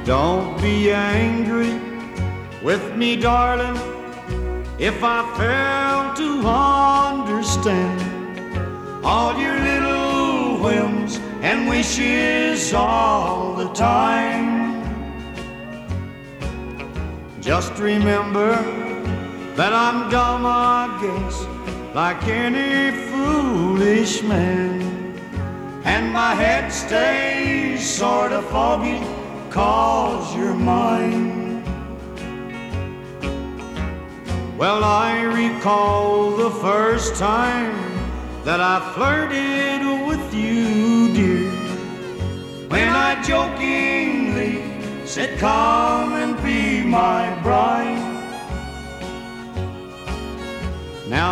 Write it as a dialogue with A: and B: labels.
A: Don't be angry with me, darling, if I fail to understand all your little whims and wishes all the time. Just remember that I'm dumb, I guess, like any foolish man, and my head stays sort of foggy 'cause you're mine. Well, I recall the first time that I flirted with you, dear, when I jokingly said, come and be my bride.